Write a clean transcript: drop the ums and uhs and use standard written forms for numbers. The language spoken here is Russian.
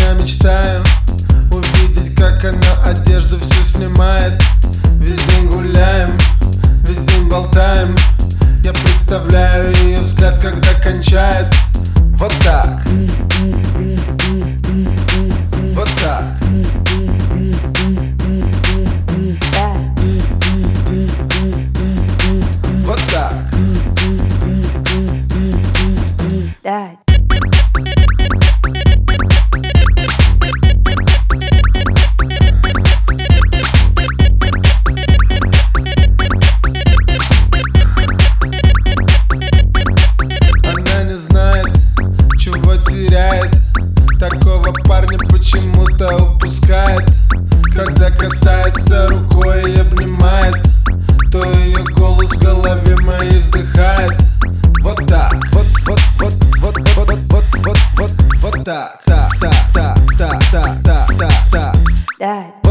я мечтаю увидеть, как она одежду всю снимает. Весь день гуляем, весь день болтаем. Я представляю ее взгляд, когда кончает. Вот так. Вот так. Вот так. Она не знает, чего теряет. Такого парня почему-то упускает. Когда касается рукой и обнимает, то ее голос в голове моей вздыхает. Вот так, вот так, так, так, так, так, так, так, так, так.